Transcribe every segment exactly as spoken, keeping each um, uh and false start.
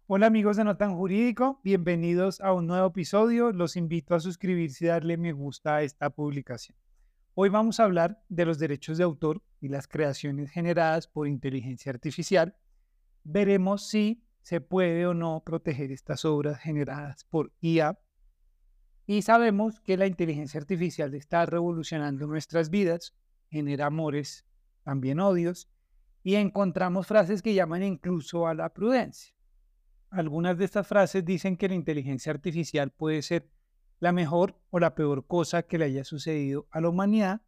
Hola amigos de No Tan Jurídico, bienvenidos a un nuevo episodio. Los invito a suscribirse y darle me gusta a esta publicación. Hoy vamos a hablar de los derechos de autor y las creaciones generadas por inteligencia artificial. Veremos si se puede o no proteger estas obras generadas por I A. Y sabemos que la inteligencia artificial está revolucionando nuestras vidas, genera amores, también odios, y encontramos frases que llaman incluso a la prudencia. Algunas de estas frases dicen que la inteligencia artificial puede ser la mejor o la peor cosa que le haya sucedido a la humanidad,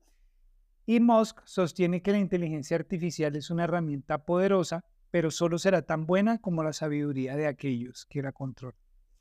y Musk sostiene que la inteligencia artificial es una herramienta poderosa, pero solo será tan buena como la sabiduría de aquellos que la controlan.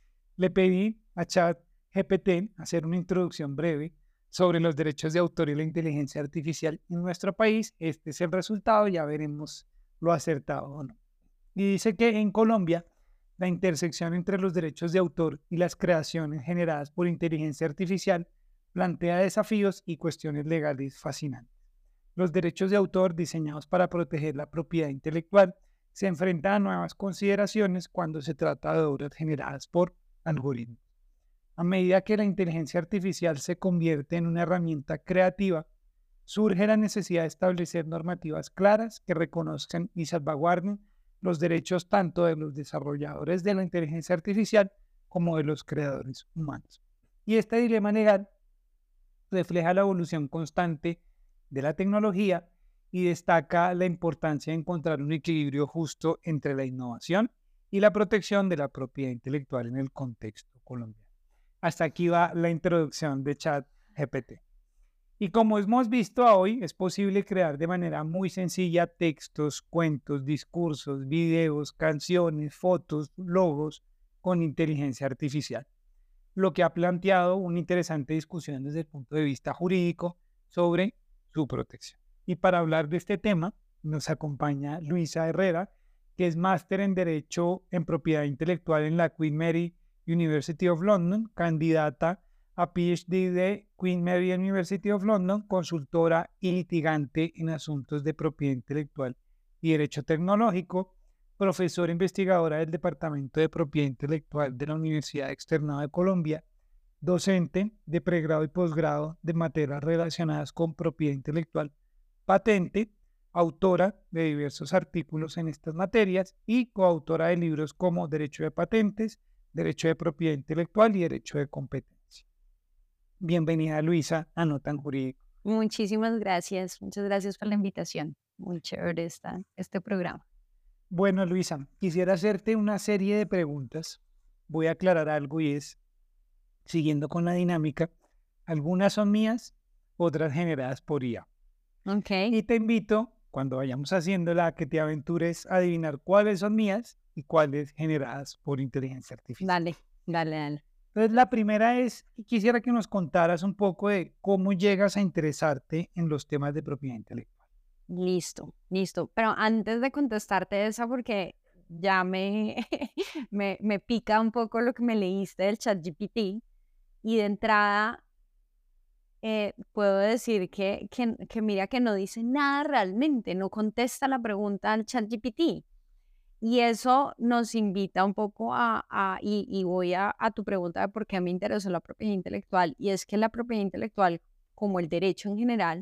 Le pedí a ChatGPT hacer una introducción breve sobre los derechos de autor y la inteligencia artificial en nuestro país. Este es el resultado, ya veremos lo acertado o no. Y dice que en Colombia la intersección entre los derechos de autor y las creaciones generadas por inteligencia artificial plantea desafíos y cuestiones legales fascinantes. Los derechos de autor diseñados para proteger la propiedad intelectual se enfrentan a nuevas consideraciones cuando se trata de obras generadas por algoritmos. A medida que la inteligencia artificial se convierte en una herramienta creativa, surge la necesidad de establecer normativas claras que reconozcan y salvaguarden los derechos tanto de los desarrolladores de la inteligencia artificial como de los creadores humanos. Y este dilema legal refleja la evolución constante de la tecnología y destaca la importancia de encontrar un equilibrio justo entre la innovación y la protección de la propiedad intelectual en el contexto colombiano. Hasta aquí va la introducción de ChatGPT. Y como hemos visto hoy, es posible crear de manera muy sencilla textos, cuentos, discursos, videos, canciones, fotos, logos con inteligencia artificial, lo que ha planteado una interesante discusión desde el punto de vista jurídico sobre su protección. Y para hablar de este tema nos acompaña Luisa Herrera, que es máster en Derecho en Propiedad Intelectual en la Queen Mary University of London, candidata a PhD de Queen Mary University of London, consultora y litigante en asuntos de propiedad intelectual y derecho tecnológico, profesora investigadora del Departamento de Propiedad Intelectual de la Universidad Externado de Colombia, docente de pregrado y posgrado de materias relacionadas con propiedad intelectual, patente, autora de diversos artículos en estas materias y coautora de libros como Derecho de Patentes, Derecho de Propiedad Intelectual y Derecho de Competencia. Bienvenida, Luisa, a No Tan Jurídico. Muchísimas gracias, muchas gracias por la invitación. Muy chévere esta, este programa. Bueno, Luisa, quisiera hacerte una serie de preguntas. Voy a aclarar algo y es, siguiendo con la dinámica, algunas son mías, otras generadas por I A. Ok, Y te invito, cuando vayamos haciéndola, a que te aventures a adivinar cuáles son mías y cuáles generadas por inteligencia artificial. dale, dale, dale. Entonces, la primera es, quisiera que nos contaras un poco de cómo llegas a interesarte en los temas de propiedad intelectual. Listo, listo. Pero antes de contestarte esa, porque ya me, me, me pica un poco lo que me leíste del ChatGPT, y de entrada eh, puedo decir que, que, que mira que no dice nada realmente, no contesta la pregunta al ChatGPT. Y eso nos invita un poco a, a- y, y voy a, a tu pregunta de por qué me interesó la propiedad intelectual, y es que la propiedad intelectual, como el derecho en general,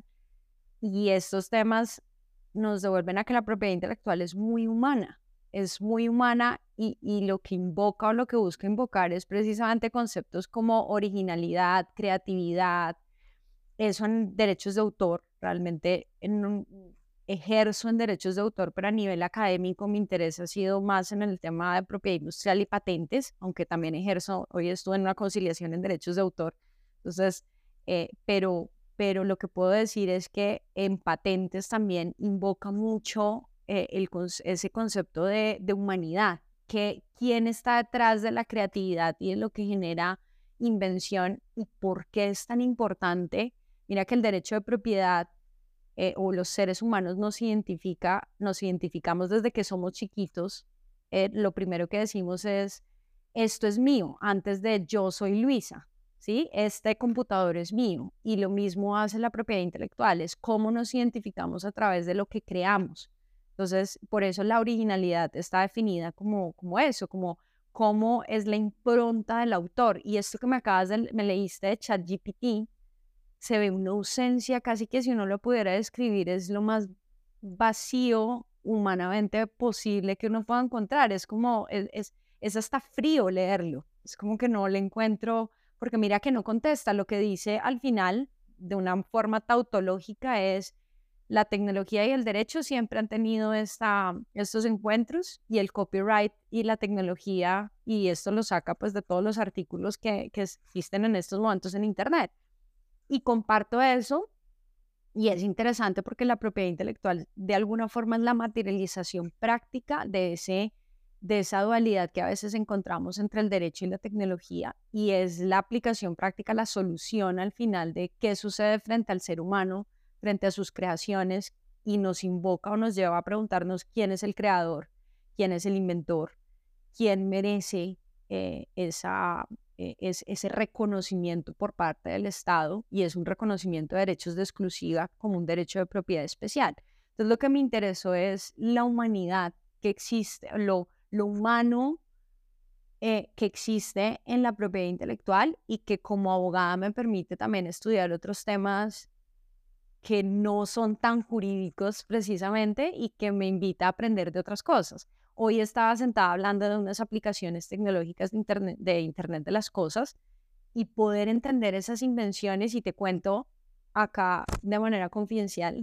y estos temas nos devuelven a que la propiedad intelectual es muy humana, es muy humana y, y lo que invoca o lo que busca invocar es precisamente conceptos como originalidad, creatividad, eso en derechos de autor, realmente en un- ejerzo en derechos de autor, pero a nivel académico mi interés ha sido más en el tema de propiedad industrial y patentes, aunque también ejerzo, hoy estuve en una conciliación en derechos de autor, entonces, eh, pero, pero lo que puedo decir es que en patentes también invoca mucho eh, el, conce- ese concepto de, de humanidad, que quién está detrás de la creatividad y de lo que genera invención y por qué es tan importante. Mira que el derecho de propiedad eh, o los seres humanos nos identifica, nos identificamos desde que somos chiquitos. Eh, lo primero que decimos es, esto es mío, antes de yo soy Luisa, ¿sí? Este computador es mío. Y lo mismo hace la propiedad intelectual, es cómo nos identificamos a través de lo que creamos. Entonces, por eso la originalidad está definida como, como eso, como cómo es la impronta del autor. Y esto que me acabas de, me leíste de ChatGPT, se ve una ausencia, casi que si uno lo pudiera describir, es lo más vacío humanamente posible que uno pueda encontrar. Es como, es, es, es hasta frío leerlo. Es como que no le encuentro, porque mira que no contesta. Lo que dice al final, de una forma tautológica, es: la tecnología y el derecho siempre han tenido esta, estos encuentros, y el copyright y la tecnología, y esto lo saca pues de todos los artículos que, que existen en estos momentos en Internet. Y comparto eso, y es interesante porque la propiedad intelectual de alguna forma es la materialización práctica de, ese, de esa dualidad que a veces encontramos entre el derecho y la tecnología, y es la aplicación práctica, la solución al final de qué sucede frente al ser humano, frente a sus creaciones, y nos invoca o nos lleva a preguntarnos quién es el creador, quién es el inventor, quién merece eh, esa, eh, es, ese reconocimiento por parte del Estado, y es un reconocimiento de derechos de exclusiva como un derecho de propiedad especial. Entonces, lo que me interesó es la humanidad que existe, lo, lo humano eh, que existe en la propiedad intelectual, y que como abogada me permite también estudiar otros temas que no son tan jurídicos precisamente, y que me invita a aprender de otras cosas. Hoy estaba sentada hablando de unas aplicaciones tecnológicas de Internet, de Internet de las cosas, y poder entender esas invenciones, y te cuento acá de manera confidencial,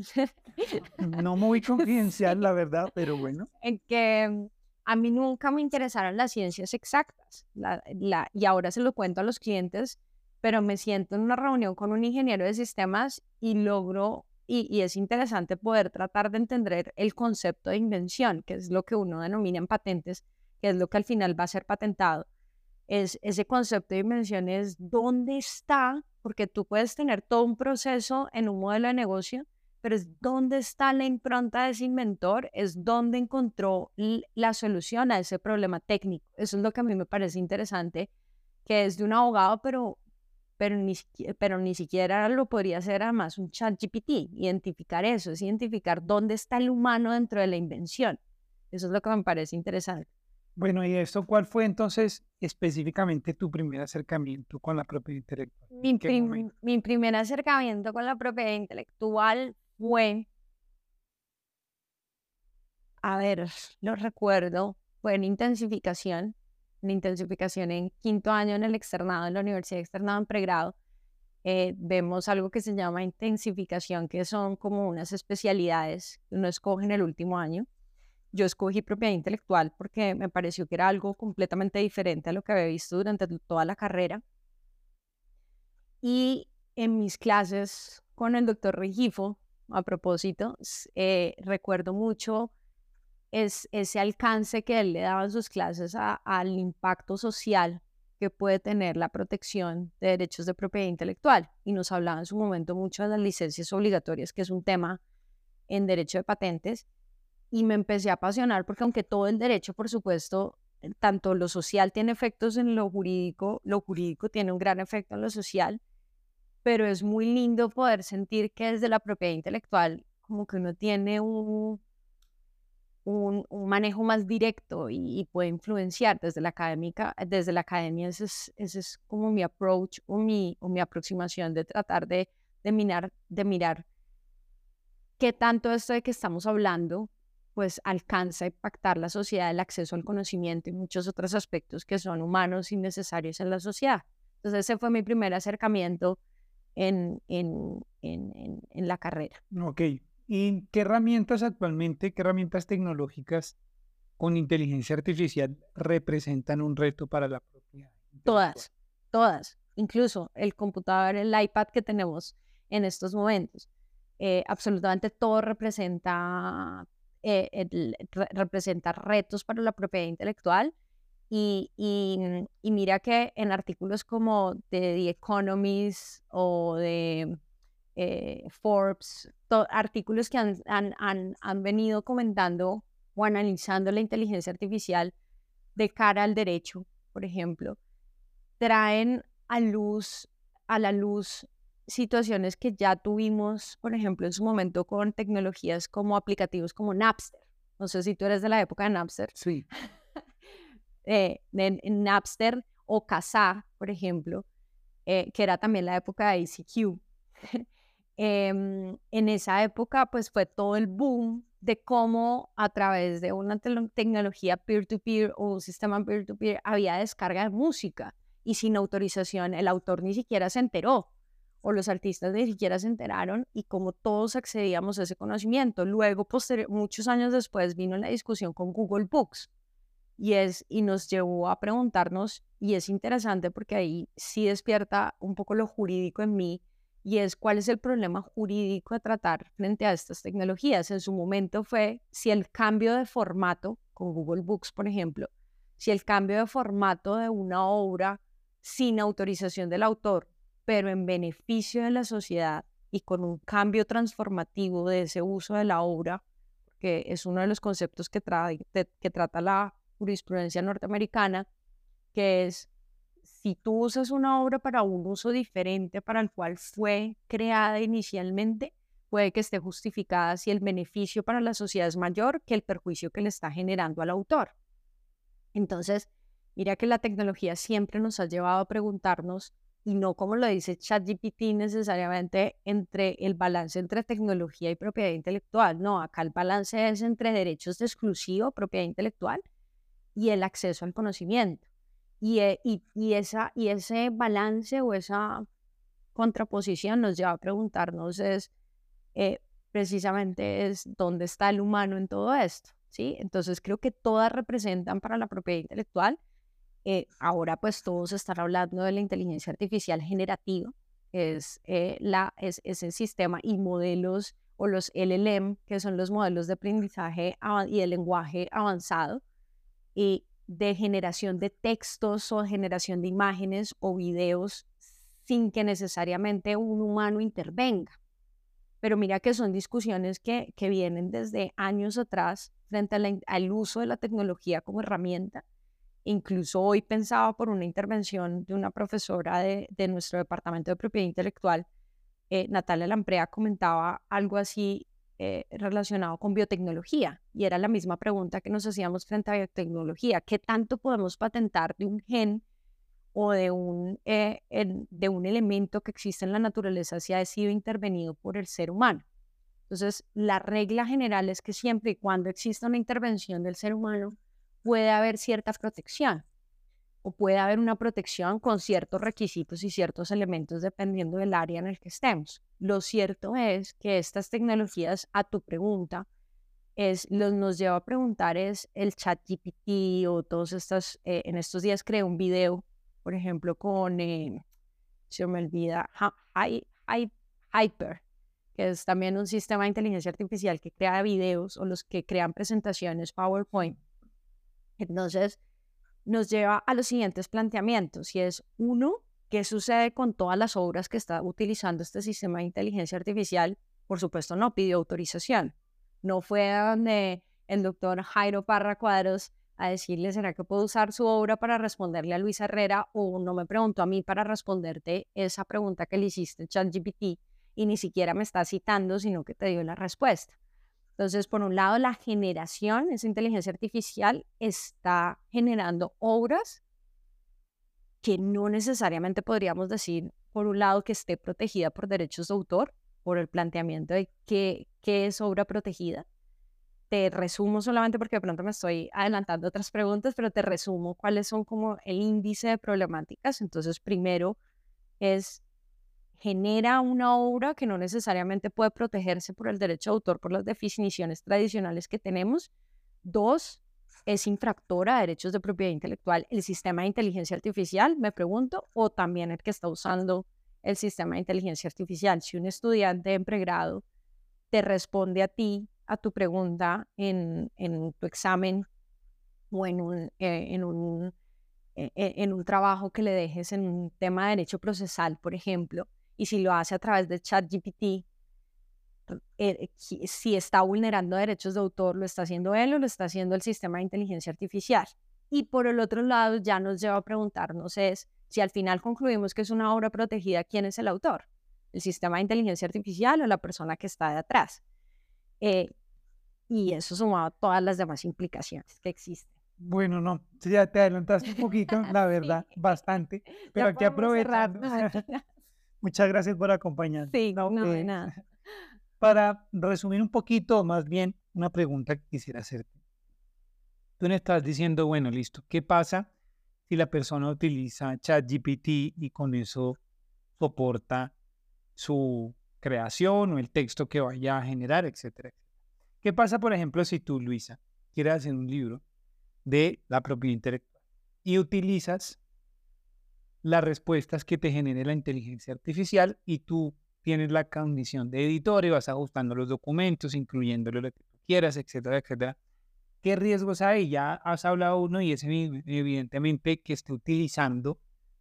No muy confidencial, la verdad, pero bueno. en que a mí nunca me interesaron las ciencias exactas, la, la, y ahora se lo cuento a los clientes, pero me siento en una reunión con un ingeniero de sistemas y logro, y, y es interesante poder tratar de entender el concepto de invención, que es lo que uno denomina en patentes, que es lo que al final va a ser patentado. Es ese concepto de invención, es dónde está, porque tú puedes tener todo un proceso en un modelo de negocio, pero es dónde está la impronta de ese inventor, es dónde encontró la solución a ese problema técnico. Eso es lo que a mí me parece interesante, que es de un abogado, pero, pero, ni, pero ni siquiera lo podría hacer además un ChatGPT. Identificar eso, es identificar dónde está el humano dentro de la invención. Eso es lo que me parece interesante. Bueno, ¿y esto cuál fue entonces específicamente tu primer acercamiento con la propiedad intelectual? ¿En Mi, qué prim, momento? mi primer acercamiento con la propiedad intelectual fue, a ver, lo recuerdo, fue en intensificación, en intensificación en quinto año en el externado, en la universidad externado en pregrado. Eh, vemos algo que se llama intensificación, que son como unas especialidades que uno escoge en el último año. Yo escogí propiedad intelectual porque me pareció que era algo completamente diferente a lo que había visto durante toda la carrera. Y en mis clases con el doctor Regifo, a propósito, eh, recuerdo mucho es, ese alcance que él le daba en sus clases a, al impacto social que puede tener la protección de derechos de propiedad intelectual. Y nos hablaba en su momento mucho de las licencias obligatorias, que es un tema en derecho de patentes. Y me empecé a apasionar porque, aunque todo el derecho, por supuesto, tanto lo social tiene efectos en lo jurídico, lo jurídico tiene un gran efecto en lo social, pero es muy lindo poder sentir que desde la propiedad intelectual como que uno tiene un, un, un manejo más directo, y, y puede influenciar desde la académica, desde la academia. Ese es, ese es como mi approach, o mi, o mi aproximación, de tratar de, de, mirar, de mirar qué tanto esto de que estamos hablando pues alcanza a impactar la sociedad, el acceso al conocimiento y muchos otros aspectos que son humanos y necesarios en la sociedad. Entonces ese fue mi primer acercamiento en, en, en, en, en la carrera. Ok. ¿Y qué herramientas actualmente, qué herramientas tecnológicas con inteligencia artificial representan un reto para la propiedad intelectual? Todas, todas, incluso el computador, el iPad que tenemos en estos momentos. Eh, absolutamente todo representa, eh, el, re, representa retos para la propiedad intelectual. Y, y, y mira que en artículos como de The Economist o de eh, Forbes, to, artículos que han, han, han, han venido comentando o analizando la inteligencia artificial de cara al derecho, por ejemplo, traen a luz, a la luz situaciones que ya tuvimos, por ejemplo, en su momento con tecnologías como aplicativos como Napster. No sé si tú eres de la época de Napster. Sí. eh, en, en Napster o Kazaa, por ejemplo, eh, que era también la época de I C Q. Em, en esa época, pues fue todo el boom de cómo a través de una te- tecnología peer-to-peer o un sistema peer-to-peer había descarga de música y sin autorización el autor ni siquiera se enteró o los artistas ni siquiera se enteraron y como todos accedíamos a ese conocimiento. Luego, posterior, muchos años después, vino la discusión con Google Books y, es, y nos llevó a preguntarnos, y es interesante porque ahí sí despierta un poco lo jurídico en mí, y es cuál es el problema jurídico a tratar frente a estas tecnologías. En su momento fue si el cambio de formato, con Google Books, por ejemplo, si el cambio de formato de una obra sin autorización del autor, pero en beneficio de la sociedad y con un cambio transformativo de ese uso de la obra, que es uno de los conceptos que, tra que trata la jurisprudencia norteamericana, que es si tú usas una obra para un uso diferente para el cual fue creada inicialmente, puede que esté justificada si el beneficio para la sociedad es mayor que el perjuicio que le está generando al autor. Entonces, mira que la tecnología siempre nos ha llevado a preguntarnos, y no como lo dice ChatGPT necesariamente, entre el balance entre tecnología y propiedad intelectual. No, acá el balance es entre derechos de exclusivo, propiedad intelectual, y el acceso al conocimiento. Y, eh, y, y, esa, y ese balance o esa contraposición nos lleva a preguntarnos es, eh, precisamente es dónde está el humano en todo esto, ¿sí? Entonces creo que todas representan para la propiedad intelectual. Eh, ahora pues todos están hablando de la inteligencia artificial generativa, que es, eh, la, es, es el sistema y modelos o los L L M, que son los modelos de aprendizaje y el lenguaje avanzado, y de generación de textos o generación de imágenes o videos sin que necesariamente un humano intervenga. Pero mira que son discusiones que, que vienen desde años atrás frente a la, al uso de la tecnología como herramienta. Incluso hoy pensaba por una intervención de una profesora de, de nuestro departamento de propiedad intelectual, eh, Natalia Lamprea, comentaba algo así eh, relacionado con biotecnología, y era la misma pregunta que nos hacíamos frente a biotecnología: ¿qué tanto podemos patentar de un gen o de un, eh, en, de un elemento que existe en la naturaleza si ha sido intervenido por el ser humano? Entonces, la regla general es que siempre y cuando exista una intervención del ser humano, puede haber cierta protección, o puede haber una protección con ciertos requisitos y ciertos elementos dependiendo del área en el que estemos. Lo cierto es que estas tecnologías, a tu pregunta, es, los, nos lleva a preguntar es el ChatGPT o todos estos, eh, en estos días creé un video, por ejemplo, con, eh, se me olvida, Hi, Hi, Hyper, que es también un sistema de inteligencia artificial que crea videos o los que crean presentaciones PowerPoint. Entonces, nos lleva a los siguientes planteamientos, y es, uno, ¿qué sucede con todas las obras que está utilizando este sistema de inteligencia artificial? Por supuesto, no pidió autorización. No fue a donde el doctor Jairo Parra Cuadros a decirle, ¿será que puedo usar su obra para responderle a Luis Herrera? O no me preguntó a mí para responderte esa pregunta que le hiciste ChatGPT, y ni siquiera me está citando, sino que te dio la respuesta. Entonces, por un lado, la generación, esa inteligencia artificial está generando obras que no necesariamente podríamos decir, por un lado, que esté protegida por derechos de autor, por el planteamiento de qué, qué es obra protegida. Te resumo solamente porque de pronto me estoy adelantando otras preguntas, pero te resumo cuáles son como el índice de problemáticas. Entonces, primero es, genera una obra que no necesariamente puede protegerse por el derecho de autor por las definiciones tradicionales que tenemos. Dos, es infractora a derechos de propiedad intelectual el sistema de inteligencia artificial, me pregunto, o también el que está usando el sistema de inteligencia artificial. Si un estudiante en pregrado te responde a ti, a tu pregunta en, en tu examen o en un, eh, en, un, eh, en un trabajo que le dejes en un tema de derecho procesal, por ejemplo, y si lo hace a través de ChatGPT, eh, si está vulnerando derechos de autor, ¿lo está haciendo él o lo está haciendo el sistema de inteligencia artificial? Y por el otro lado, ya nos lleva a preguntarnos es, si al final concluimos que es una obra protegida, ¿quién es el autor? ¿El sistema de inteligencia artificial o la persona que está de atrás? Eh, y eso sumado a todas las demás implicaciones que existen. Bueno, no, sí, ya te adelantaste un poquito, la verdad, Sí, bastante, pero ya aquí podemos cerrar. aprovechando, No, mentira. muchas gracias por acompañarnos. Sí, No, no, de eh, nada. para resumir un poquito, más bien, una pregunta que quisiera hacerte. Tú me estás diciendo, bueno, listo, ¿qué pasa si la persona utiliza ChatGPT y con eso soporta su creación o el texto que vaya a generar, etcétera, etcétera? ¿Qué pasa, por ejemplo, si tú, Luisa, quieres hacer un libro de la propiedad intelectual y utilizas las respuestas que te genere la inteligencia artificial y tú tienes la condición de editor y vas ajustando los documentos, incluyéndole lo que tú quieras, etcétera, etcétera? ¿Qué riesgos hay? Ya has hablado uno y es evi- evidentemente que esté utilizando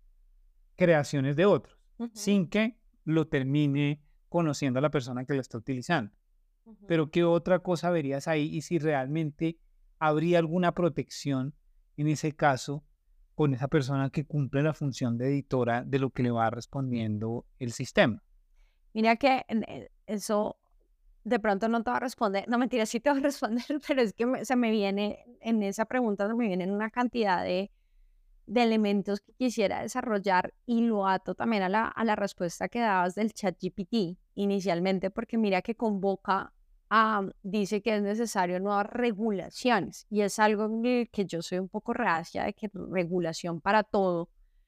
creaciones de otros Ujú, sin que lo termine conociendo a la persona que lo está utilizando. ujú. Pero ¿qué otra cosa verías ahí? Y si realmente habría alguna protección en ese caso con esa persona que cumple la función de editora de lo que le va respondiendo el sistema. Mira que en- eh, eso de pronto no te va a responder, no mentira, sí te va a responder, pero es que me- se me viene, en esa pregunta se me vienen una cantidad de, de elementos que quisiera desarrollar y lo ato también a la, a la respuesta que dabas del chat G P T inicialmente, porque mira que convoca a, dice que es necesario nuevas regulaciones y es algo en el que yo soy un poco reacia de que regulación para todo.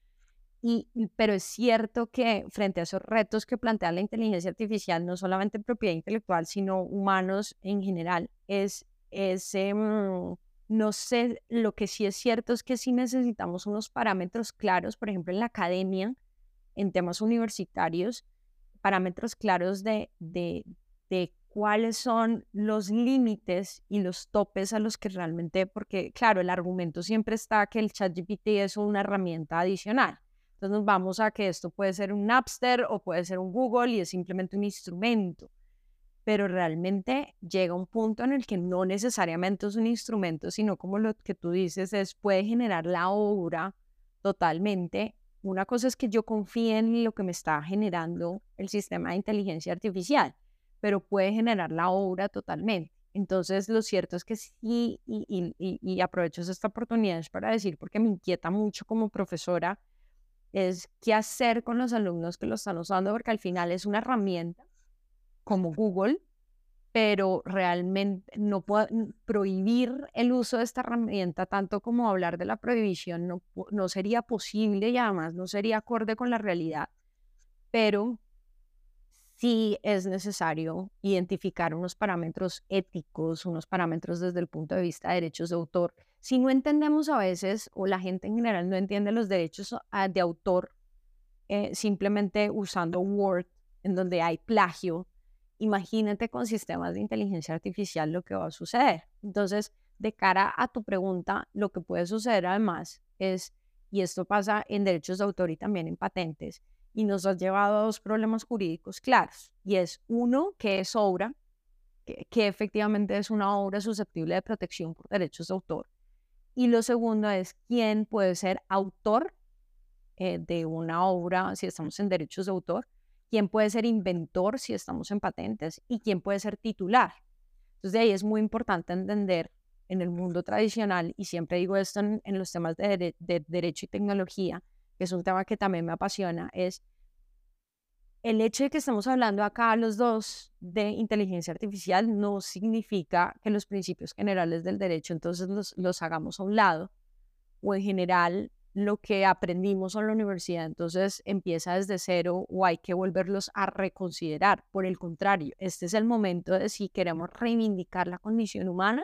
Y, y- pero es cierto que frente a esos retos que plantea la inteligencia artificial, no solamente en propiedad intelectual, sino humanos en general, es, es em, no sé, lo que sí es cierto es que sí necesitamos unos parámetros claros, por ejemplo, en la academia, en temas universitarios, parámetros claros de, de, de cuáles son los límites y los topes a los que realmente, porque claro, el argumento siempre está que el ChatGPT es una herramienta adicional. Entonces nos vamos a que esto puede ser un Napster o puede ser un Google y es simplemente un instrumento, pero realmente llega un punto en el que no necesariamente es un instrumento, sino como lo que tú dices, es puede generar la obra totalmente. Una cosa es que yo confíe en lo que me está generando el sistema de inteligencia artificial, pero puede generar la obra totalmente. Entonces, lo cierto es que sí, y, y, y, y aprovecho esta oportunidad para decir, porque me inquieta mucho como profesora, es qué hacer con los alumnos que lo están usando, porque al final es una herramienta como Google, pero realmente no puedo prohibir el uso de esta herramienta, tanto como hablar de la prohibición, no, pu- no sería posible y además no sería acorde con la realidad, pero sí es necesario identificar unos parámetros éticos, unos parámetros desde el punto de vista de derechos de autor. Si no entendemos a veces, o la gente en general no entiende los derechos ah, de autor, eh, simplemente usando Word, en donde hay plagio, imagínate con sistemas de inteligencia artificial lo que va a suceder. Entonces, de cara a tu pregunta, lo que puede suceder además es, y esto pasa en derechos de autor y también en patentes, y nos ha llevado a dos problemas jurídicos claros, y es uno, que es obra, que, que efectivamente es una obra susceptible de protección por derechos de autor, y lo segundo es quién puede ser autor eh, de una obra si estamos en derechos de autor, quién puede ser inventor si estamos en patentes y quién puede ser titular. Entonces, de ahí es muy importante entender en el mundo tradicional, y siempre digo esto en, en los temas de, dere- de derecho y tecnología, que es un tema que también me apasiona, es el hecho de que estamos hablando acá los dos de inteligencia artificial no significa que los principios generales del derecho entonces los, los hagamos a un lado o en general lo que aprendimos en la universidad, entonces empieza desde cero o hay que volverlos a reconsiderar. Por el contrario, este es el momento de si queremos reivindicar la condición humana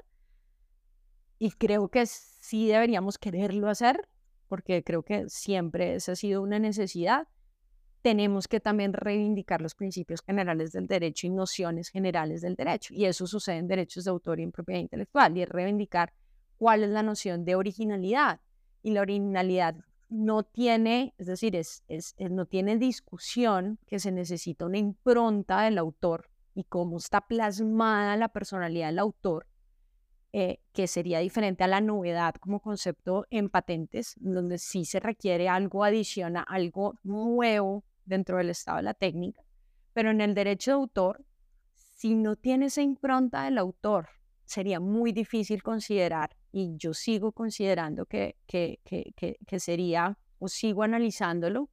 y creo que sí deberíamos quererlo hacer, porque creo que siempre esa ha sido una necesidad. Tenemos que también reivindicar los principios generales del derecho y nociones generales del derecho. Y eso sucede en derechos de autor y en propiedad intelectual, y es reivindicar cuál es la noción de originalidad. Y la originalidad no tiene, es decir, es, es, es- no tiene discusión que se necesita una impronta del autor y cómo está plasmada la personalidad del autor, eh, que sería diferente a la novedad como concepto en patentes, donde sí se requiere algo adicional, algo nuevo dentro del estado de la técnica, pero en el derecho de autor, si no tiene esa impronta del autor sería muy difícil considerar, y yo sigo considerando que, que, que, que, que sería, o sigo analizándolo,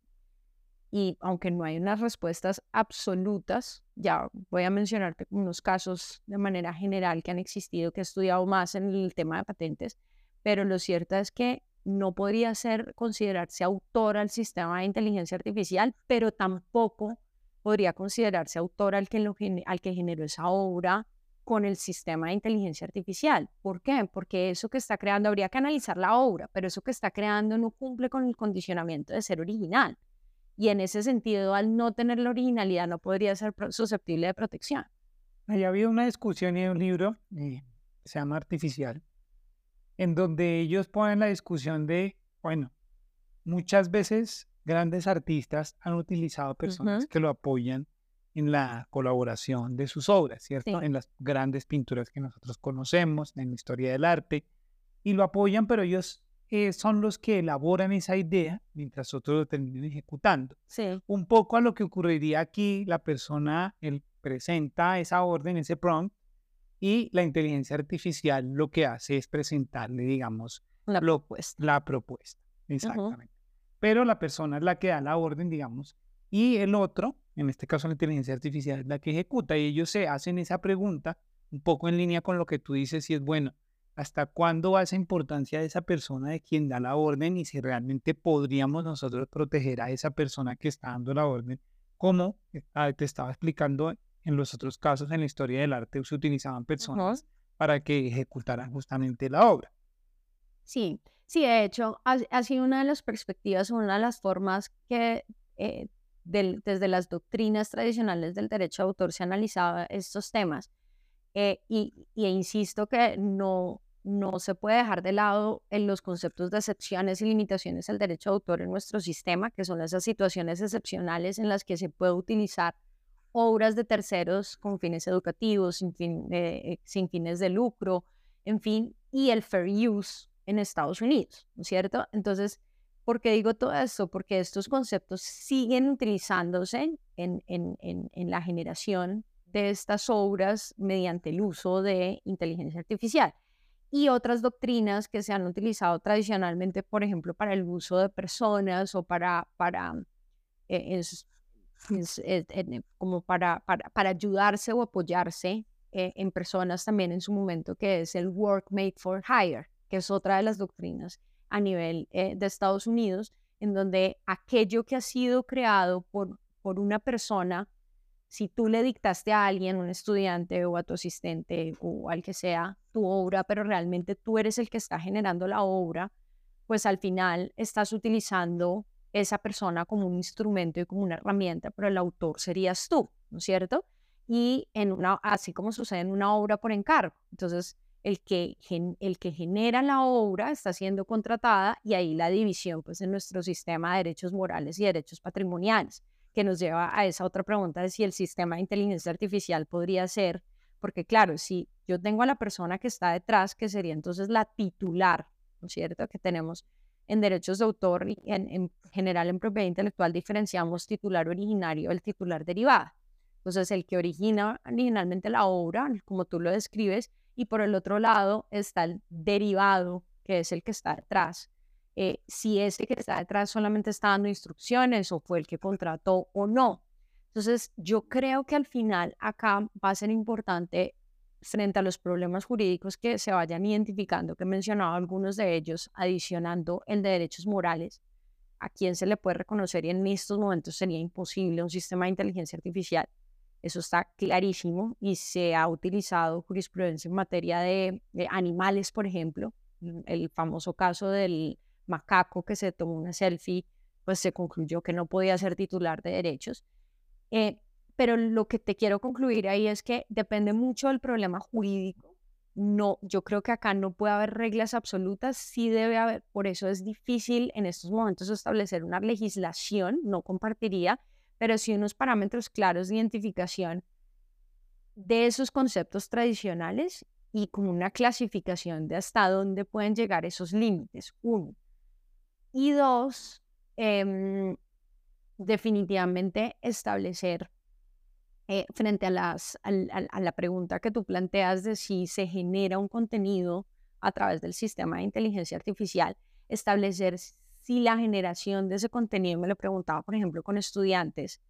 y aunque no hay unas respuestas absolutas, ya voy a mencionarte unos casos de manera general que han existido, que he estudiado más en el tema de patentes, pero lo cierto es que no podría ser considerarse autor al sistema de inteligencia artificial, pero tampoco podría considerarse autor al que, lo, al que generó esa obra con el sistema de inteligencia artificial. ¿Por qué? Porque eso que está creando, habría que analizar la obra, pero eso que está creando no cumple con el condicionamiento de ser original. Y en ese sentido, al no tener la originalidad, no podría ser susceptible de protección. Ahí había una discusión en un libro eh, que se llama Artificial, en donde ellos ponen la discusión de, bueno, muchas veces grandes artistas han utilizado personas Uh-huh. que lo apoyan en la colaboración de sus obras, ¿cierto? Sí. En las grandes pinturas que nosotros conocemos, en la historia del arte, y lo apoyan, pero ellos eh, son los que elaboran esa idea mientras otros lo terminan ejecutando. Sí. Un poco a lo que ocurriría aquí, la persona él presenta esa orden, ese prompt, y la inteligencia artificial lo que hace es presentarle, digamos, La lo, propuesta. la propuesta. Uh-huh. Exactamente. Pero la persona es la que da la orden, digamos, y el otro, en este caso la inteligencia artificial, es la que ejecuta. Y ellos se hacen esa pregunta un poco en línea con lo que tú dices, y es bueno, ¿hasta cuándo va esa importancia de esa persona de quien da la orden y si realmente podríamos nosotros proteger a esa persona que está dando la orden? Como ah, te estaba explicando, en los otros casos en la historia del arte se utilizaban personas Uh-huh. para que ejecutaran justamente la obra. Sí, sí, de hecho, ha, ha sido una de las perspectivas, una de las formas que eh, del, desde las doctrinas tradicionales del derecho de autor se analizaba estos temas. Eh, y, y insisto que no, no se puede dejar de lado en los conceptos de excepciones y limitaciones del derecho de autor en nuestro sistema, que son esas situaciones excepcionales en las que se puede utilizar obras de terceros con fines educativos, sin, fin, eh, sin fines de lucro, en fin, y el fair use en Estados Unidos, ¿no es cierto? Entonces, ¿por qué digo todo esto? Porque estos conceptos siguen utilizándose en, en, en, en la generación de estas obras mediante el uso de inteligencia artificial y otras doctrinas que se han utilizado tradicionalmente, por ejemplo, para el uso de personas o para, para eh, es, es, es, es, como para, para, para ayudarse o apoyarse eh, en personas también en su momento, que es el Work Made for Hire, que es otra de las doctrinas a nivel eh, de Estados Unidos, en donde aquello que ha sido creado por, por una persona, si tú le dictaste a alguien, un estudiante o a tu asistente o al que sea, tu obra, pero realmente tú eres el que está generando la obra, pues al final estás utilizando esa persona como un instrumento y como una herramienta, pero el autor serías tú, ¿no es cierto? Y en una, así como sucede en una obra por encargo. Entonces, el que, el que genera la obra está siendo contratada y ahí la división, pues, en nuestro sistema de derechos morales y derechos patrimoniales, que nos lleva a esa otra pregunta de si el sistema de inteligencia artificial podría ser, porque claro, si yo tengo a la persona que está detrás, que sería entonces la titular, ¿no es cierto?, que tenemos en derechos de autor y en, en general en propiedad intelectual diferenciamos titular originario del titular derivado. Entonces, el que origina originalmente la obra, como tú lo describes, y por el otro lado está el derivado, que es el que está detrás. Eh, si ese que está detrás solamente está dando instrucciones o fue el que contrató o no. Entonces, yo creo que al final acá va a ser importante frente a los problemas jurídicos que se vayan identificando, que mencionaba algunos de ellos, adicionando el de derechos morales, a quién se le puede reconocer y en estos momentos sería imposible un sistema de inteligencia artificial. Eso está clarísimo y se ha utilizado jurisprudencia en materia de, de animales, por ejemplo, el famoso caso del macaco que se tomó una selfie, pues se concluyó que no podía ser titular de derechos. Eh, pero lo que te quiero concluir ahí es que depende mucho del problema jurídico. No, yo creo que acá no puede haber reglas absolutas, sí debe haber, por eso es difícil en estos momentos establecer una legislación, no compartiría, pero sí unos parámetros claros de identificación de esos conceptos tradicionales y como una clasificación de hasta dónde pueden llegar esos límites, uno. Y dos, eh, definitivamente establecer eh, frente a, las, al- al- a la pregunta que tú planteas de si se genera un contenido a través del sistema de inteligencia artificial, establecer si la generación de ese contenido, me lo preguntaba, por ejemplo, con estudiantes,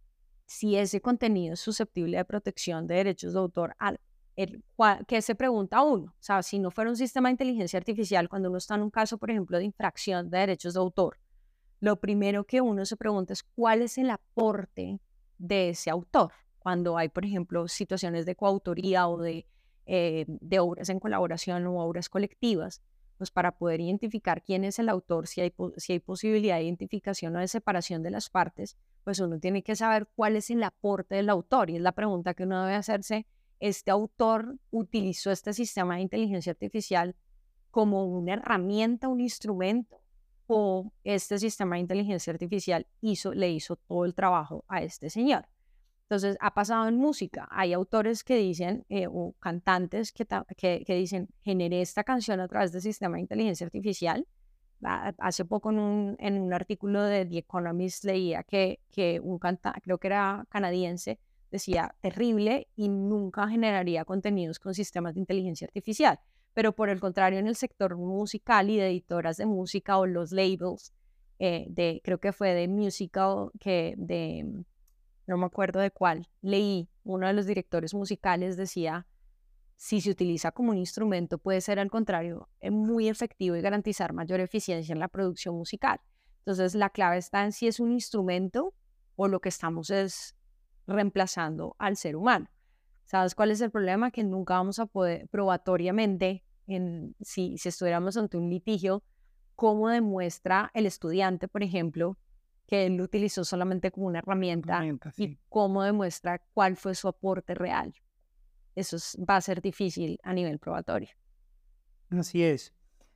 si ese contenido es susceptible de protección de derechos de autor, al, el, cua- ¿qué se pregunta uno? O sea, si no fuera un sistema de inteligencia artificial, cuando uno está en un caso, por ejemplo, de infracción de derechos de autor, lo primero que uno se pregunta es cuál es el aporte de ese autor. Cuando hay, por ejemplo, situaciones de coautoría o de, eh, de obras en colaboración o obras colectivas, pues para poder identificar quién es el autor, si hay, po- si hay posibilidad de identificación o de separación de las partes, pues uno tiene que saber cuál es el aporte del autor. Y es la pregunta que uno debe hacerse. ¿Este autor utilizó este sistema de inteligencia artificial como una herramienta, un instrumento, o este sistema de inteligencia artificial hizo, le hizo todo el trabajo a este señor? Entonces, ha pasado en música. Hay autores que dicen, eh, o cantantes que, ta- que, que dicen, generé esta canción a través del sistema de inteligencia artificial. Ah, hace poco en un, en un artículo de The Economist leía que, que un cantante, creo que era canadiense, decía terrible y nunca generaría contenidos con sistemas de inteligencia artificial. Pero por el contrario, en el sector musical y de editoras de música o los labels, eh, de, creo que fue de musical, que de, no me acuerdo de cuál, leí, uno de los directores musicales decía, si se utiliza como un instrumento, puede ser al contrario, eh, muy efectivo y garantizar mayor eficiencia en la producción musical. Entonces, la clave está en si es un instrumento o lo que estamos es reemplazando al ser humano. ¿Sabes cuál es el problema? Que nunca vamos a poder probatoriamente, en, si, si estuviéramos ante un litigio, cómo demuestra el estudiante, por ejemplo, que él lo utilizó solamente como una herramienta Herramienta, y sí. cómo demuestra cuál fue su aporte real. Eso es- va a ser difícil a nivel probatorio. Así es.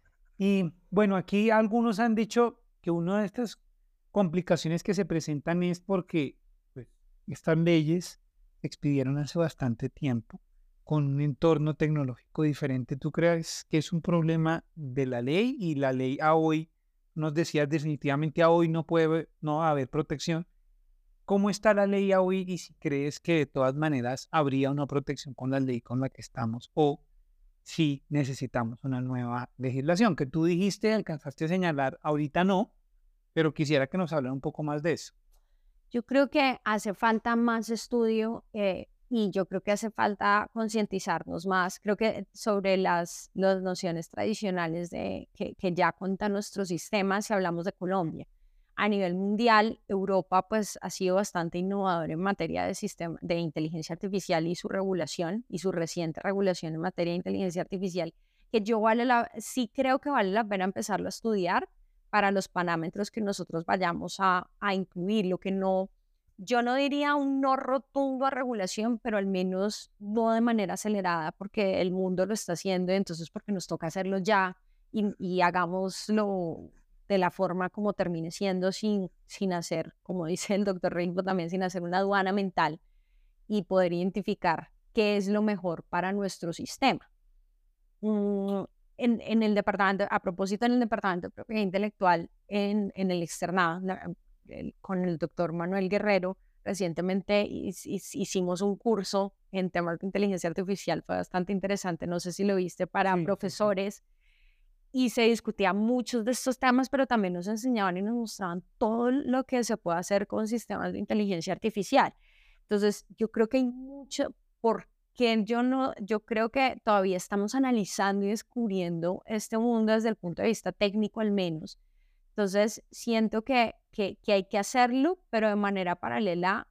Y bueno, aquí algunos han dicho que una de estas complicaciones que se presentan es porque pues, estas leyes se expidieron hace bastante tiempo con un entorno tecnológico diferente. ¿Tú crees que es un problema de la ley y la ley a hoy, nos decías definitivamente a hoy no puede no va a haber protección? ¿Cómo está la ley a hoy y si crees que de todas maneras habría una protección con la ley con la que estamos o si necesitamos una nueva legislación? Que tú dijiste, alcanzaste a señalar, ahorita no, pero quisiera que nos hablara un poco más de eso. Yo creo que hace falta más estudio eh, y yo creo que hace falta concientizarnos más, creo que sobre las, las nociones tradicionales de, que, que ya cuenta nuestro sistema si hablamos de Colombia. A nivel mundial, Europa pues ha sido bastante innovador en materia de sistema de inteligencia artificial y su regulación y su reciente regulación en materia de inteligencia artificial, que yo vale la, sí creo que vale la pena empezarlo a estudiar para los parámetros que nosotros vayamos a, a incluir, lo que no, yo no diría un no rotundo a regulación, pero al menos no de manera acelerada, porque el mundo lo está haciendo, entonces porque nos toca hacerlo ya y, y hagámoslo de la forma como termine siendo sin, sin hacer, como dice el doctor Reimbo también, sin hacer una aduana mental y poder identificar qué es lo mejor para nuestro sistema. Mm, en, en el departamento, a propósito, en el departamento de propiedad intelectual, en, en el externado, la- el- con el doctor Manuel Guerrero, recientemente his- his- hicimos un curso en temas de inteligencia artificial, fue bastante interesante, no sé si lo viste, para Sí, sí, sí. profesores, y se discutía muchos de estos temas, pero también nos enseñaban y nos mostraban todo lo que se puede hacer con sistemas de inteligencia artificial. Entonces, yo creo que hay mucho, porque yo no, yo creo que todavía estamos analizando y descubriendo este mundo desde el punto de vista técnico al menos. Entonces, siento que, que, que hay que hacerlo, pero de manera paralela,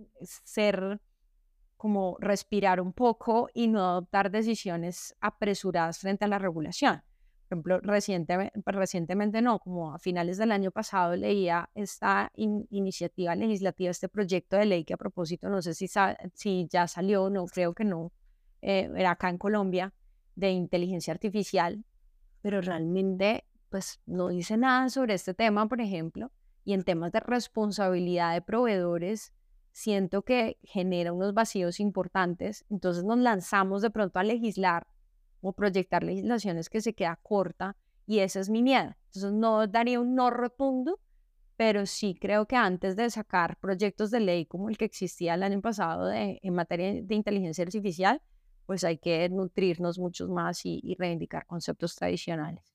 ser como respirar un poco y no adoptar decisiones apresuradas frente a la regulación. Por ejemplo, recientemente, recientemente no, como a finales del año pasado leía esta in, iniciativa legislativa, este proyecto de ley que a propósito, no sé si, sa si ya salió, no creo que no, eh, era acá en Colombia, de inteligencia artificial, pero realmente pues no dice nada sobre este tema, por ejemplo, y en temas de responsabilidad de proveedores, siento que genera unos vacíos importantes, entonces nos lanzamos de pronto a legislar o proyectar legislaciones que se queda corta y ese es mi miedo. Entonces no daría un no rotundo, pero sí creo que antes de sacar proyectos de ley como el que existía el año pasado de, en materia de inteligencia artificial, pues hay que nutrirnos mucho más y, y reivindicar conceptos tradicionales.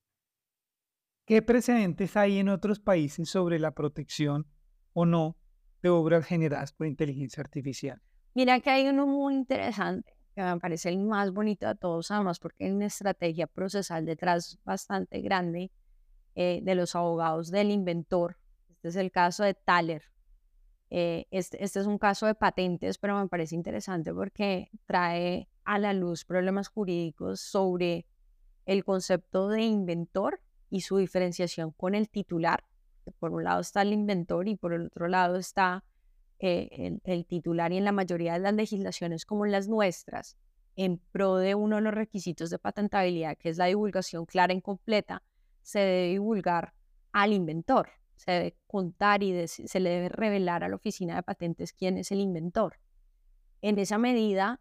¿Qué precedentes hay en otros países sobre la protección o no de obras generadas por inteligencia artificial? Mira que hay uno muy interesante, que me parece el más bonito de todos, además porque hay una estrategia procesal detrás bastante grande eh, de los abogados del inventor. Este es el caso de Thaler. Eh, este, este es un caso de patentes, pero me parece interesante porque trae a la luz problemas jurídicos sobre el concepto de inventor y su diferenciación con el titular. Por un lado está el inventor y por el otro lado está eh, el, el titular, y en la mayoría de las legislaciones como en las nuestras, en pro de uno de los requisitos de patentabilidad, que es la divulgación clara y completa, se debe divulgar al inventor, se debe contar y se le debe revelar a la oficina de patentes quién es el inventor. En esa medida,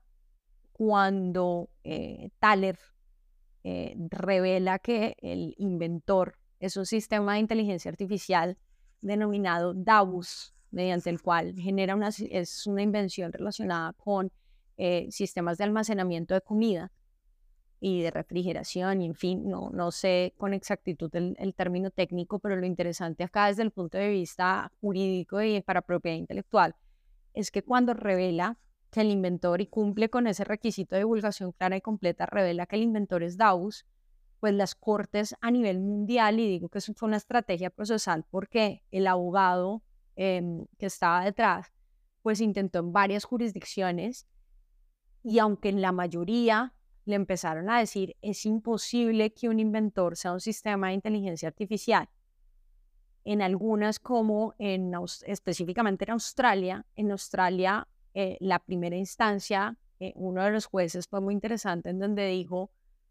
cuando eh, Thaler eh, revela que el inventor es un sistema de inteligencia artificial denominado Davus, mediante el cual genera una, es una invención relacionada con eh, sistemas de almacenamiento de comida y de refrigeración, y en fin, no, no sé con exactitud el, el término técnico, pero lo interesante acá desde el punto de vista jurídico y para propiedad intelectual es que cuando revela que el inventor y cumple con ese requisito de divulgación clara y completa, revela que el inventor es Davus, pues las cortes a nivel mundial, y digo que eso fue una estrategia procesal porque el abogado eh, que estaba detrás, pues intentó en varias jurisdicciones, y aunque en la mayoría le empezaron a decir es imposible que un inventor sea un sistema de inteligencia artificial, en algunas como en, específicamente en Australia, en Australia eh, la primera instancia, eh, uno de los jueces fue muy interesante en donde dijo,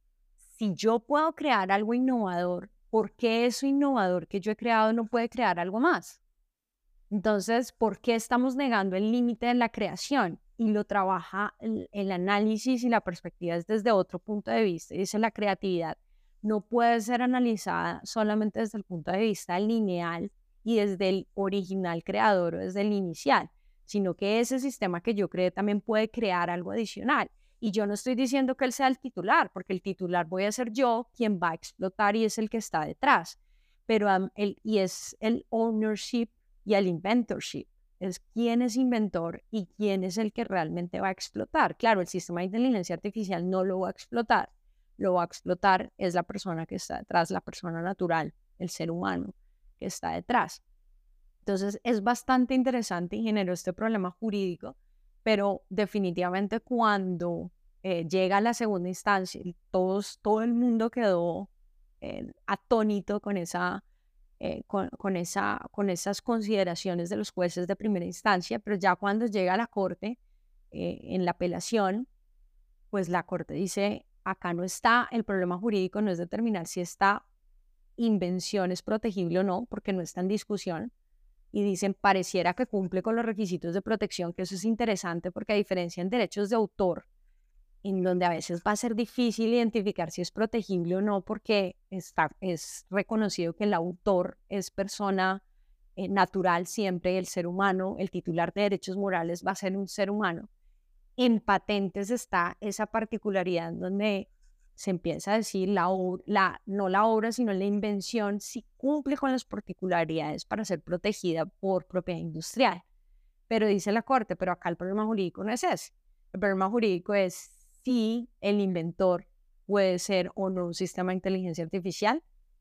si yo puedo crear algo innovador, ¿por qué eso innovador que yo he creado no puede crear algo más? Entonces, ¿por qué estamos negando el límite de la creación? Y lo trabaja el, el análisis y la perspectiva es desde otro punto de vista. Dice, la creatividad no puede ser analizada solamente desde el punto de vista lineal y desde el original creador o desde el inicial, sino que ese sistema que yo creé también puede crear algo adicional. Y yo no estoy diciendo que él sea el titular, porque el titular voy a ser yo quien va a explotar y es el que está detrás. Pero um, el, y es el ownership y el inventorship. Es quién es inventor y quién es el que realmente va a explotar. Claro, el sistema de inteligencia artificial no lo va a explotar. Lo va a explotar es la persona que está detrás, la persona natural, el ser humano que está detrás. Entonces es bastante interesante y generó este problema jurídico, pero definitivamente cuando eh, llega a la segunda instancia, todos, todo el mundo quedó eh, atónito con, esa, eh, con, con, esa, con esas consideraciones de los jueces de primera instancia, pero ya cuando llega a la corte, eh, en la apelación, pues la corte dice, acá no está, el problema jurídico no es determinar si esta invención es protegible o no, porque no está en discusión, y dicen, pareciera que cumple con los requisitos de protección, que eso es interesante porque a diferencia en derechos de autor, en donde a veces va a ser difícil identificar si es protegible o no, porque está, es reconocido que el autor es persona eh, natural siempre, el ser humano, el titular de derechos morales va a ser un ser humano. En patentes está esa particularidad en donde se empieza a decir la, la, no la obra, sino la invención, si cumple con las particularidades para ser protegida por propiedad industrial. Pero dice la corte, pero acá el problema jurídico no es ese. El problema jurídico es si el inventor puede ser o no un sistema de inteligencia artificial,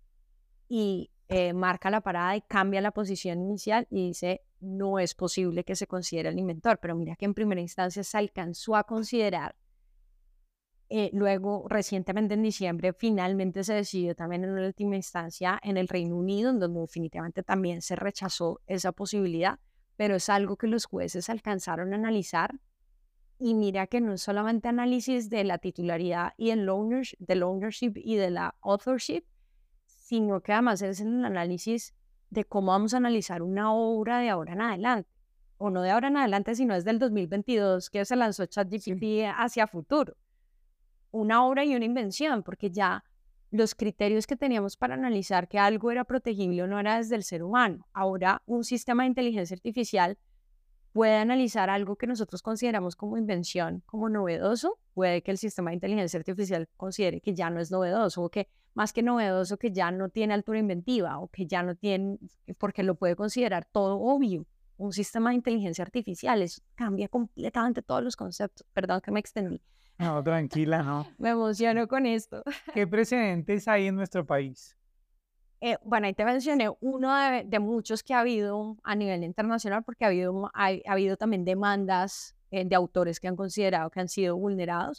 y eh, marca la parada y cambia la posición inicial y dice, no es posible que se considere el inventor. Pero mira que en primera instancia se alcanzó a considerar. Eh, luego, recientemente en diciembre, finalmente se decidió también en última instancia en el Reino Unido, en donde definitivamente también se rechazó esa posibilidad, pero es algo que los jueces alcanzaron a analizar. Y mira que no es solamente análisis de la titularidad y el ownership, del ownership y de la authorship, sino que además es el análisis de cómo vamos a analizar una obra de ahora en adelante, o no de ahora en adelante, sino desde el dos mil veintidós que se lanzó ChatGPT sí. hacia futuro. Una obra y una invención, porque ya los criterios que teníamos para analizar que algo era protegible o no era desde el ser humano. Ahora, un sistema de inteligencia artificial puede analizar algo que nosotros consideramos como invención, como novedoso. Puede que el sistema de inteligencia artificial considere que ya no es novedoso, o que más que novedoso, que ya no tiene altura inventiva, o que ya no tiene, porque lo puede considerar todo obvio. Un sistema de inteligencia artificial, eso cambia completamente todos los conceptos. Perdón que me extendí. No, tranquila, no. Me emociono con esto. ¿Qué precedentes hay en nuestro país? Eh, bueno, ahí te mencioné uno de, de muchos que ha habido a nivel internacional, porque ha habido, ha, ha habido también demandas eh, de autores que han considerado que han sido vulnerados.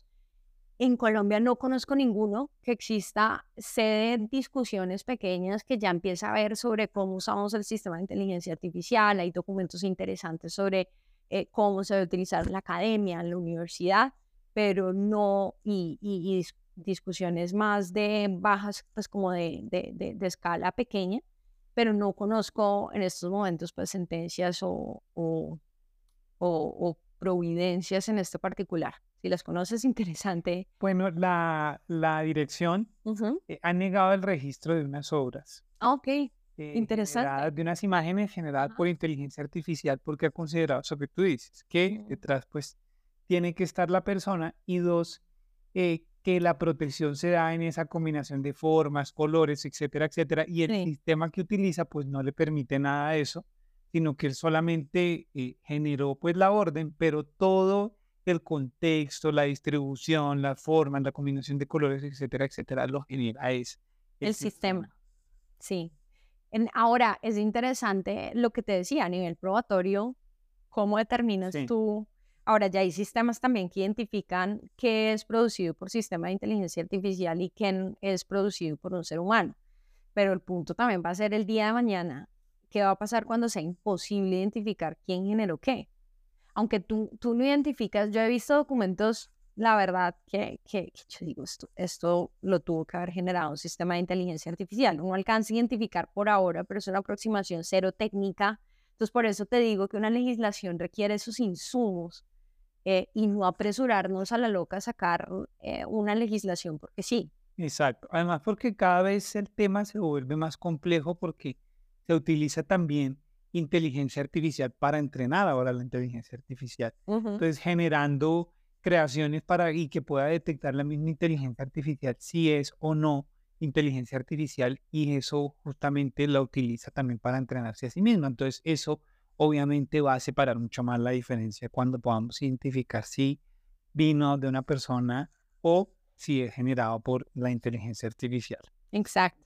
En Colombia no conozco ninguno que exista. Sé de discusiones pequeñas que ya empieza a ver sobre cómo usamos el sistema de inteligencia artificial. Hay documentos interesantes sobre eh, cómo se debe utilizar en la academia, en la universidad, pero no, y, y, y dis discusiones más de bajas, pues como de, de, de, de escala pequeña, pero no conozco en estos momentos pues sentencias o, o, o, o providencias en este particular. Si las conoces, interesante. Bueno, la, la dirección Uh-huh. eh, ha negado el registro de unas obras, Ok, eh, interesante. generadas, de unas imágenes generadas Ajá. por inteligencia artificial, porque ha considerado eso que tú dices, que Mm. detrás pues tiene que estar la persona, y dos, eh, que la protección se da en esa combinación de formas, colores, etcétera, etcétera, y el Sí, sistema que utiliza pues no le permite nada de eso, sino que él solamente eh, generó pues la orden, pero todo el contexto, la distribución, las formas, la combinación de colores, etcétera, etcétera, lo genera es el el sistema, sistema. sí. En, ahora, es interesante lo que te decía a nivel probatorio, cómo determinas Sí, tú. Ahora, ya hay sistemas también que identifican qué es producido por sistema de inteligencia artificial y qué es producido por un ser humano. Pero el punto también va a ser el día de mañana, qué va a pasar cuando sea imposible identificar quién generó qué. Aunque tú, tú no identificas, yo he visto documentos, la verdad, que, que, que yo digo, esto, esto lo tuvo que haber generado un sistema de inteligencia artificial. No alcanza a identificar por ahora, pero es una aproximación cero técnica. Entonces, por eso te digo que una legislación requiere esos insumos eh, y no apresurarnos a la loca a sacar eh, una legislación porque sí. exacto. Además, porque cada vez el tema se vuelve más complejo, porque se utiliza también inteligencia artificial para entrenar ahora la inteligencia artificial. Ujú. Entonces, generando creaciones para y que pueda detectar la misma inteligencia artificial si es o no inteligencia artificial, y eso justamente la utiliza también para entrenarse a sí misma. Entonces, eso obviamente va a separar mucho más la diferencia cuando podamos identificar si vino de una persona o si es generado por la inteligencia artificial. Exacto.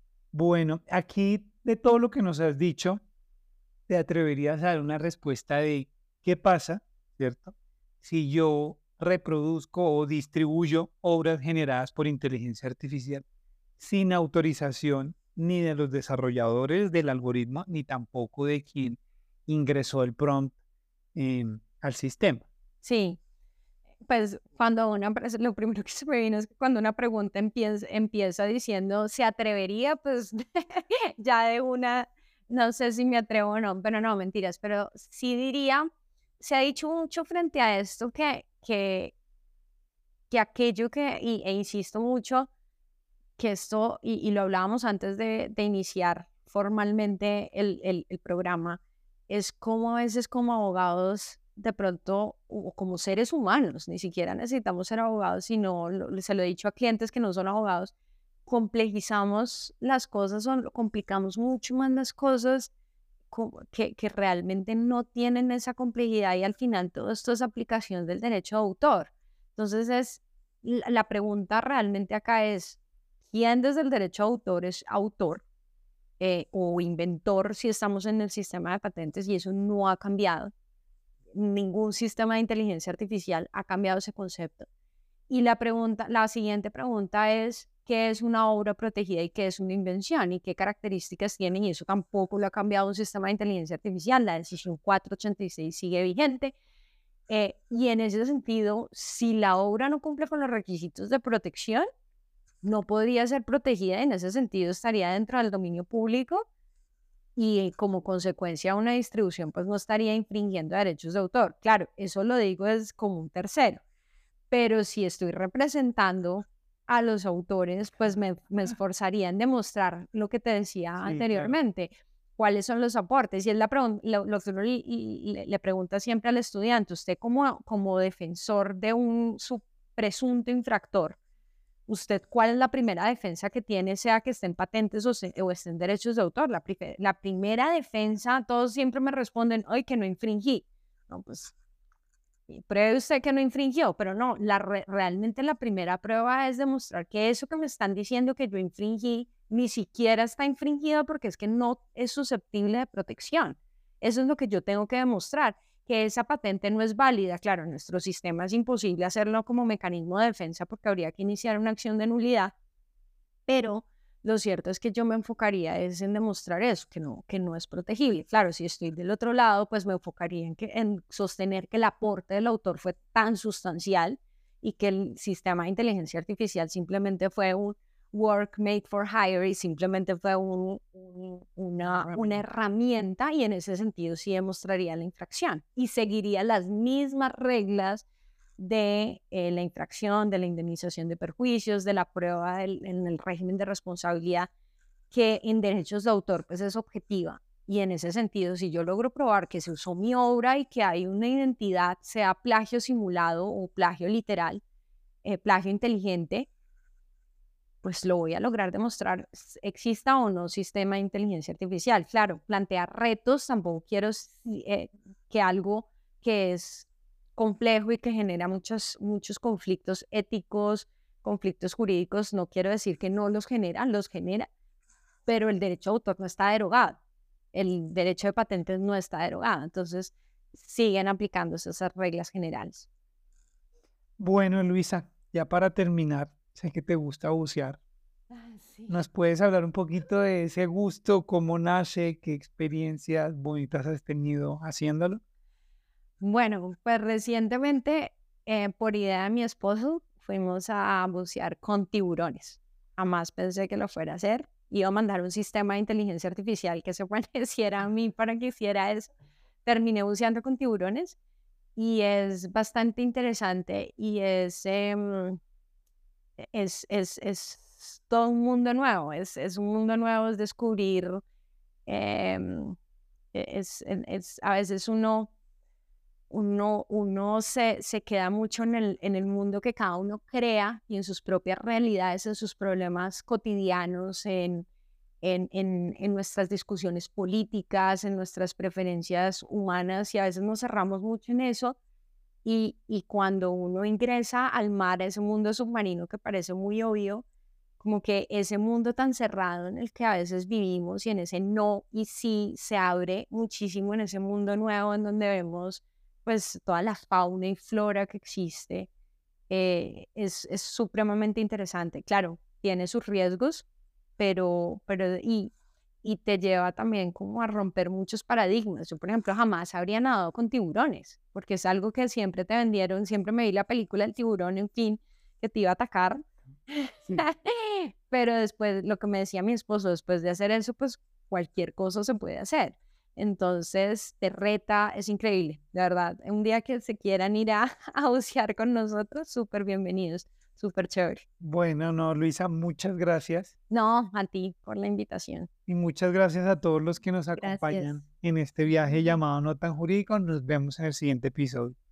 Bueno, aquí de todo lo que nos has dicho, ¿te atreverías a dar una respuesta de qué pasa, cierto? Si yo reproduzco o distribuyo obras generadas por inteligencia artificial sin autorización ni de los desarrolladores del algoritmo, ni tampoco de quien ingresó el prompt em, al sistema. Sí. Pues cuando una, pres- lo primero que se me vino es que cuando una pregunta empieza, empieza diciendo, ¿se atrevería? Pues ya de una, no sé si me atrevo o no, pero no, mentiras, pero sí diría, se ha dicho mucho frente a esto que, que, que aquello que, y, e insisto mucho, que esto, y, y lo hablábamos antes de, de iniciar formalmente el, el, el programa, es como a veces como abogados, de pronto, o como seres humanos, ni siquiera necesitamos ser abogados, sino, lo- se lo he dicho a clientes que no son abogados, complejizamos las cosas o complicamos mucho más las cosas co- que, que realmente no tienen esa complejidad, y al final todo esto es aplicación del derecho de autor. Entonces es, la la pregunta realmente acá es, ¿quién desde el derecho de autor es autor eh, o inventor si estamos en el sistema de patentes? Y eso no ha cambiado. Ningún sistema de inteligencia artificial ha cambiado ese concepto. Y la pregunta, la siguiente pregunta es, ¿qué es una obra protegida y qué es una invención y qué características tiene? Y eso tampoco lo ha cambiado un sistema de inteligencia artificial. La decisión cuatrocientos ochenta y seis sigue vigente. Eh, y en ese sentido, si la obra no cumple con los requisitos de protección, no podría ser protegida, y en ese sentido estaría dentro del dominio público, y como consecuencia una distribución pues no estaría infringiendo derechos de autor. Claro, eso lo digo es como un tercero, pero si estoy representando a los autores, pues me, me esforzaría en demostrar lo que te decía Sí, claro. anteriormente, cuáles son los aportes. Y es la pregun- lo, lo que uno le, le- le pregunta siempre al estudiante, usted como, como defensor de un su presunto infractor, ¿usted cuál es la primera defensa que tiene, sea que estén patentes o, se, o estén derechos de autor? La, pri- la primera defensa, todos siempre me responden, ay, que no infringí. No, pues y pruebe usted que no infringió, pero no, la re- realmente la primera prueba es demostrar que eso que me están diciendo que yo infringí ni siquiera está infringido porque es que no es susceptible de protección. Eso es lo que yo tengo que demostrar, que esa patente no es válida. Claro, en nuestro sistema es imposible hacerlo como mecanismo de defensa porque habría que iniciar una acción de nulidad, pero lo cierto es que yo me enfocaría es en demostrar eso, que no, que no es protegible. Claro, si estoy del otro lado, pues me enfocaría en, que, en sostener que el aporte del autor fue tan sustancial y que el sistema de inteligencia artificial simplemente fue un work made for hire y simplemente fue un, un, una, una herramienta, y en ese sentido sí demostraría la infracción y seguiría las mismas reglas de eh, la infracción, de la indemnización de perjuicios, de la prueba del, en el régimen de responsabilidad, que en derechos de autor pues es objetiva. Y en ese sentido, si yo logro probar que se usó mi obra y que hay una identidad, sea plagio simulado o plagio literal, eh, plagio inteligente, pues lo voy a lograr demostrar, exista o no sistema de inteligencia artificial. Claro, plantear retos, tampoco quiero eh, que algo que es complejo y que genera muchos, muchos conflictos éticos, conflictos jurídicos, no quiero decir que no los genera, los genera, pero el derecho de autor no está derogado, el derecho de patentes no está derogado, entonces siguen aplicándose esas reglas generales. Bueno, Luisa, ya para terminar, sé que te gusta bucear. Ah, sí. ¿Nos puedes hablar un poquito de ese gusto, cómo nace, qué experiencias bonitas has tenido haciéndolo? Bueno, pues recientemente, eh, por idea de mi esposo, fuimos a bucear con tiburones. Jamás pensé que lo fuera a hacer. Iba a mandar un sistema de inteligencia artificial que se pareciera a mí para que hiciera eso. Terminé buceando con tiburones y es bastante interesante y es, em, es, es, es todo un mundo nuevo. Es, es un mundo nuevo, es descubrir, em, e- es, es, a veces uno uno, uno se, se queda mucho en el, en el mundo que cada uno crea y en sus propias realidades, en sus problemas cotidianos, en, en, en, en nuestras discusiones políticas, en nuestras preferencias humanas, y a veces nos cerramos mucho en eso. Y, y cuando uno ingresa al mar, a ese mundo submarino que parece muy obvio, como que ese mundo tan cerrado en el que a veces vivimos y en ese no y sí se abre muchísimo en ese mundo nuevo en donde vemos pues toda la fauna y flora que existe. Eh, es, es supremamente interesante. Claro, tiene sus riesgos, pero, pero y, y te lleva también como a romper muchos paradigmas. Yo, por ejemplo, jamás habría nadado con tiburones, porque es algo que siempre te vendieron, siempre me vi la película del tiburón, en fin, que te iba a atacar. Sí. Pero después, lo que me decía mi esposo, después de hacer eso, pues cualquier cosa se puede hacer. Entonces, te reta, es increíble, de verdad. Un día que se quieran ir a, a bucear con nosotros, súper bienvenidos, súper chévere. Bueno, no, Luisa, muchas gracias. No, a ti por la invitación. Y muchas gracias a todos los que nos Gracias. acompañan en este viaje llamado No tan jurídico. Nos vemos en el siguiente episodio.